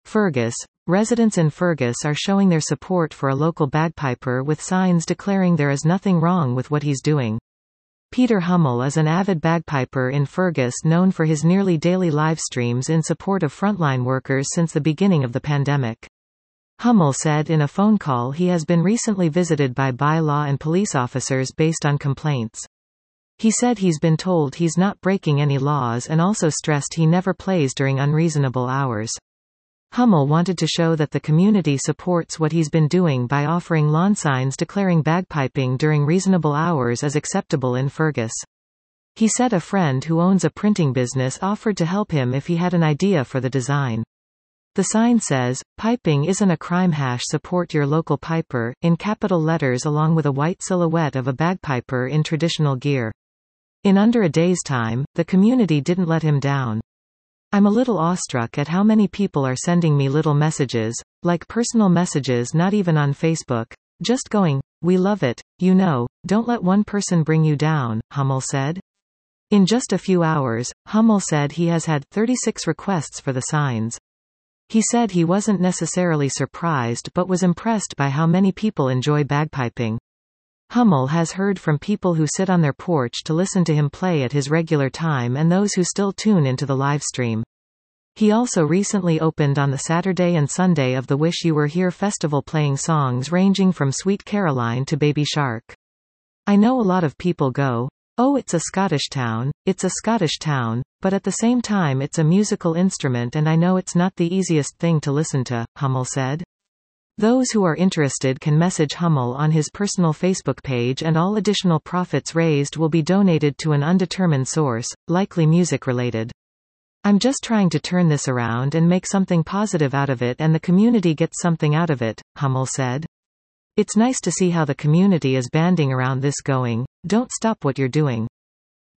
Fergus. Residents in Fergus are showing their support for a local bagpiper with signs declaring there is nothing wrong with what he's doing. Peter Hummel is an avid bagpiper in Fergus known for his nearly daily live streams in support of frontline workers since the beginning of the pandemic. Hummel said in a phone call he has been recently visited by bylaw and police officers based on complaints. He said he's been told he's not breaking any laws and also stressed he never plays during unreasonable hours. Hummel wanted to show that the community supports what he's been doing by offering lawn signs declaring bagpiping during reasonable hours is acceptable in Fergus. He said a friend who owns a printing business offered to help him if he had an idea for the design. The sign says, "Piping isn't a crime. Support your local piper," in capital letters along with a white silhouette of a bagpiper in traditional gear. In under a day's time, the community didn't let him down. "I'm a little awestruck at how many people are sending me little messages, like personal messages not even on Facebook, just going, 'We love it, you know, don't let one person bring you down,'" Hummel said. In just a few hours, Hummel said he has had 36 requests for the signs. He said he wasn't necessarily surprised but was impressed by how many people enjoy bagpiping. Hummel has heard from people who sit on their porch to listen to him play at his regular time and those who still tune into the live stream. He also recently opened on the Saturday and Sunday of the Wish You Were Here festival playing songs ranging from Sweet Caroline to Baby Shark. "I know a lot of people go, 'Oh, it's a Scottish town, it's a Scottish town,' but at the same time it's a musical instrument and I know it's not the easiest thing to listen to," Hummel said. Those who are interested can message Hummel on his personal Facebook page and all additional profits raised will be donated to an undetermined source, likely music-related. "I'm just trying to turn this around and make something positive out of it and the community gets something out of it," Hummel said. "It's nice to see how the community is banding around this going, 'Don't stop what you're doing.'"